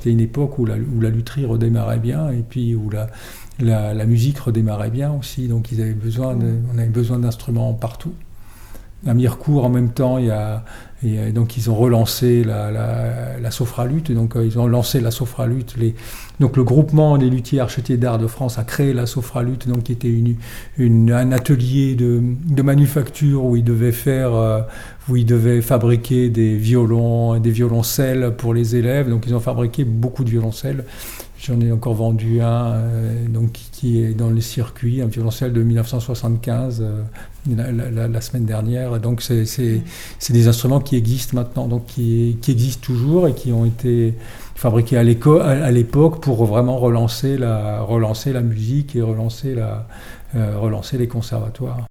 c'était une époque où la lutherie redémarrait bien et puis où la musique redémarrait bien aussi. Donc on avait besoin d'instruments partout. À Mirecourt, en même temps, donc ils ont relancé la sophralute. Donc ils ont lancé la sophralute. Donc le groupement des luthiers archetiers d'art de France a créé la sophralute, donc qui était un atelier de manufacture où ils devaient fabriquer des violons, des violoncelles pour les élèves. Donc ils ont fabriqué beaucoup de violoncelles. J'en ai encore vendu un donc, qui est dans les circuits, un violoncelle de 1975 la semaine dernière. Donc c'est des instruments qui existent maintenant, donc qui existent toujours et qui ont été fabriqués à l'époque pour vraiment relancer la musique et relancer les conservatoires.